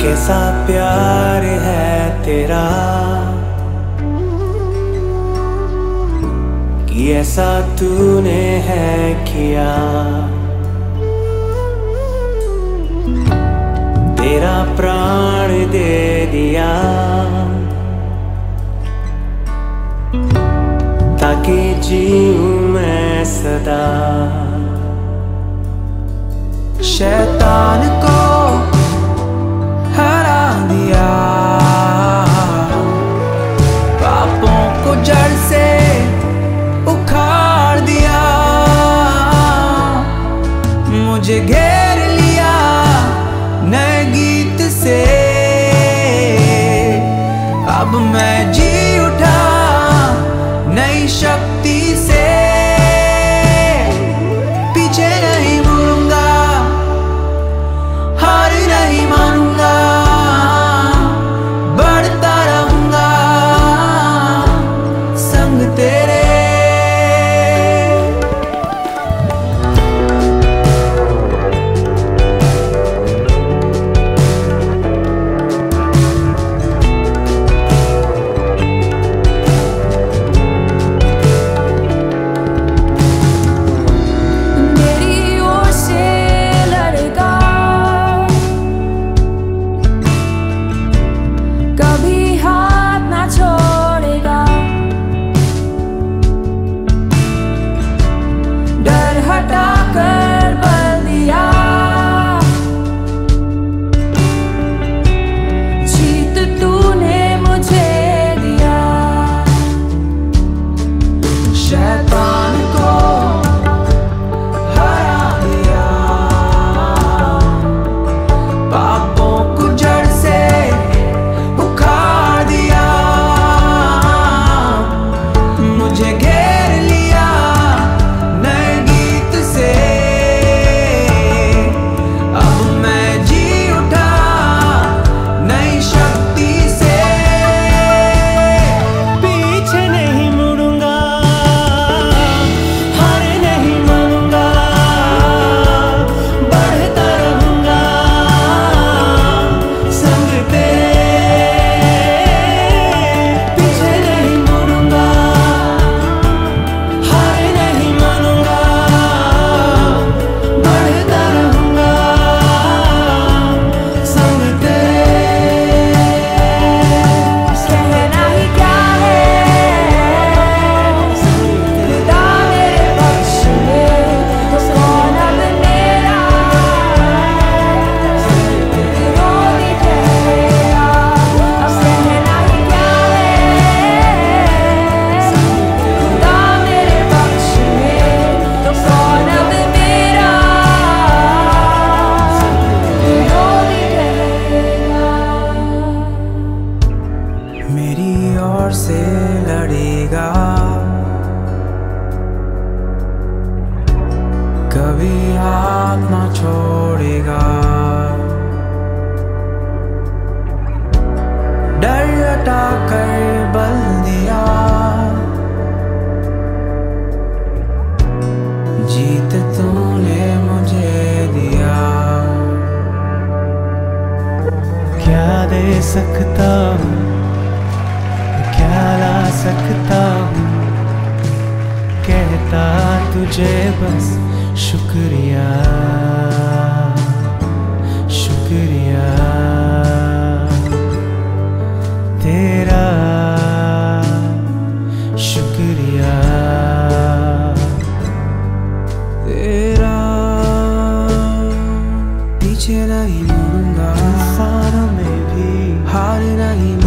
कैसा प्यार है तेरा कि ऐसा तूने है किया। तेरा प्राण दे दिया ताकि जीऊं मैं सदा। शैतान को हरा दिया, पापों को जड़ से उखाड़ दिया। मुझे घेर लिया नए गीत से, अब मैं जी उठा नई शक्ति से। पीछे नहीं मुड़ूंगा, हार नहीं मानूंगा, बढ़ता रहूंगा संग तेरे। शैतान को हरा दिया, पापों को जड़ से उखाड़ दिया। मुझे घेर लिया नए गीत से, अब मैं जी उठा नई शक्ति से। पीछे नहीं मुड़ूंगा, मेरी ओर से लड़ेगा, कभी हाथ ना छोड़ेगा। डर हटा कर बल दिया, जीत तूने मुझे दिया। क्या दे सकता हूँ, क्या ला सकता हूँ, कहता तुझे बस शुक्रिया शुक्रिया तेरा, शुक्रिया तेरा। पीछे नहीं मुड़ूंगा, तूफानों में भी हार नहीं